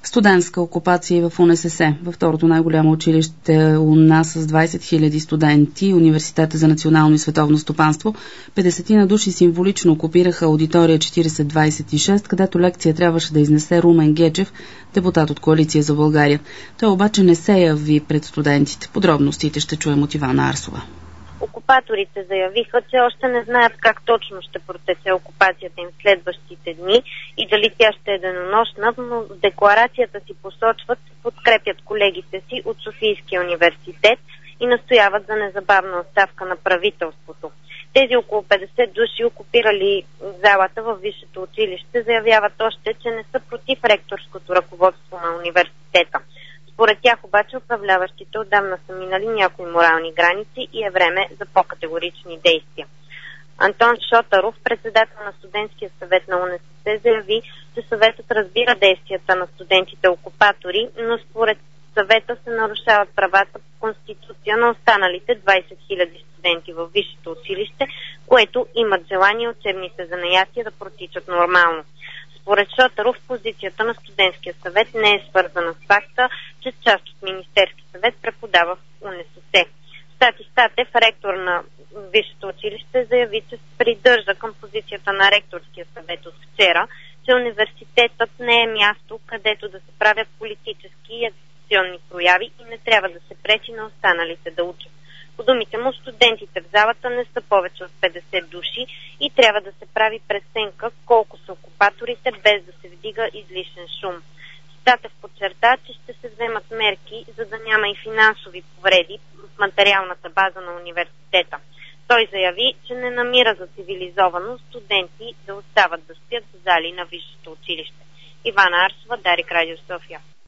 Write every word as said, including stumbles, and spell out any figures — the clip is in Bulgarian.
Студентска окупация в УНСС. Във второто най-голямо училище у нас с двайсет хиляди студенти, Университета за национално и световно стопанство, петдесет на души символично окупираха аудитория четирийсет двайсет и шест, където лекция трябваше да изнесе Румен Гечев, депутат от Коалиция за България. Той обаче не се яви пред студентите. Подробностите ще чуем от Ивана Арсова. Окупаторите заявиха, че още не знаят как точно ще протече окупацията им в следващите дни и дали тя ще е денонощна, но в декларацията си посочват, подкрепят колегите си от Софийския университет и настояват за незабавна оставка на правителството. Тези около петдесет души, окупирали залата във висшето училище, заявяват още, че не са против ректорското ръководство на университета. Според тях обаче управляващите отдавна са минали някои морални граници и е време за по-категорични действия. Антон Шотаров, председател на студентския съвет на УНСС, заяви, че съветът разбира действията на студентите-окупатори, но според съвета се нарушават правата по Конституция на останалите двайсет хиляди студенти във висшето училище, което имат желание учебните занятия да протичат нормално. Според Шотаров, позицията на студентския съвет не е свързана с факта, че част от Министерски съвет преподава в УНСС. Стати Статев, ректор на висшето училище, заяви, че се придържа към позицията на ректорския съвет от вчера, че университетът не е място, където да се правят политически и агитационни прояви и не трябва да се пречи на останалите да учат. По думите му, студентите в залата не са повече от петдесет души и трябва да се прави преценка колко са окупаторите, без да се вдига излишен шум. Статев подчерта, че ще се вземат мерки, за да няма и финансови повреди в материалната база на университета. Той заяви, че не намира за цивилизовано студенти да остават да спят в зали на висшето училище. Ивана Арсова, Дарик, Радио София.